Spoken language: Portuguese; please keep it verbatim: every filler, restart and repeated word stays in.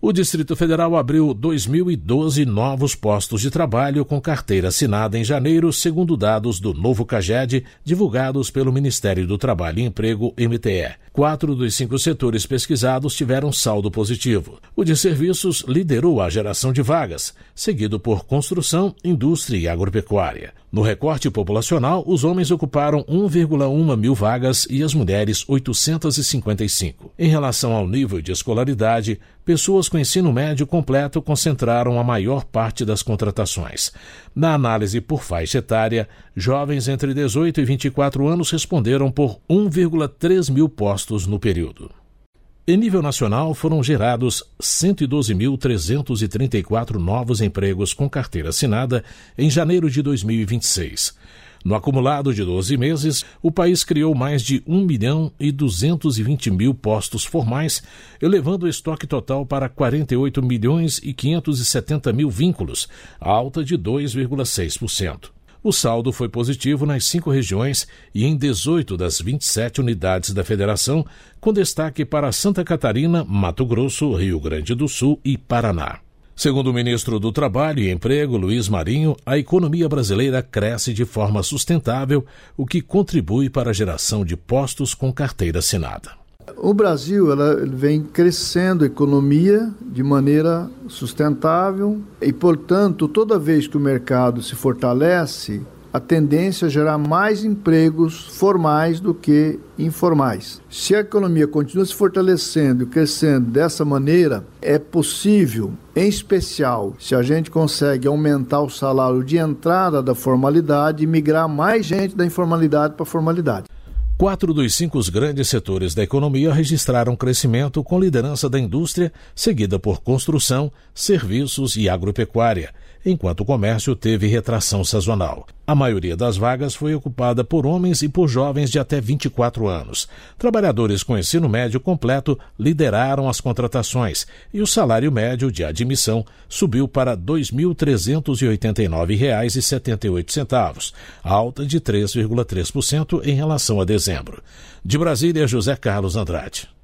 O Distrito Federal abriu dois mil e doze novos postos de trabalho com carteira assinada em janeiro, segundo dados do novo CAGED, divulgados pelo Ministério do Trabalho e Emprego, M T E. Quatro dos cinco setores pesquisados tiveram saldo positivo. O de serviços liderou a geração de vagas, seguido por construção, indústria e agropecuária. No recorte populacional, os homens ocuparam um vírgula um mil vagas e as mulheres oitocentas e cinquenta e cinco. Em relação ao nível de escolaridade, pessoas com ensino médio completo concentraram a maior parte das contratações. Na análise por faixa etária, jovens entre dezoito e vinte e quatro anos responderam por um vírgula três mil postos no período. Em nível nacional, foram gerados cento e doze mil trezentos e trinta e quatro novos empregos com carteira assinada em janeiro de dois mil e vinte e seis. No acumulado de doze meses, o país criou mais de um milhão e duzentos e vinte mil postos formais, elevando o estoque total para quarenta e oito milhões e quinhentos e setenta mil vínculos, alta de dois vírgula seis por cento. O saldo foi positivo nas cinco regiões e em dezoito das vinte e sete unidades da federação, com destaque para Santa Catarina, Mato Grosso, Rio Grande do Sul e Paraná. Segundo o ministro do Trabalho e Emprego, Luiz Marinho, a economia brasileira cresce de forma sustentável, o que contribui para a geração de postos com carteira assinada. O Brasil ela vem crescendo a economia de maneira sustentável e, portanto, toda vez que o mercado se fortalece, a tendência é gerar mais empregos formais do que informais. Se a economia continua se fortalecendo e crescendo dessa maneira, é possível, em especial, se a gente consegue aumentar o salário de entrada da formalidade e migrar mais gente da informalidade para a formalidade. Quatro dos cinco grandes setores da economia registraram crescimento com liderança da indústria, seguida por construção, serviços e agropecuária, enquanto o comércio teve retração sazonal. A maioria das vagas foi ocupada por homens e por jovens de até vinte e quatro anos. Trabalhadores com ensino médio completo lideraram as contratações e o salário médio de admissão subiu para dois mil trezentos e oitenta e nove reais e setenta e oito centavos, alta de três vírgula três por cento em relação a dezembro. De Brasília, José Carlos Andrade.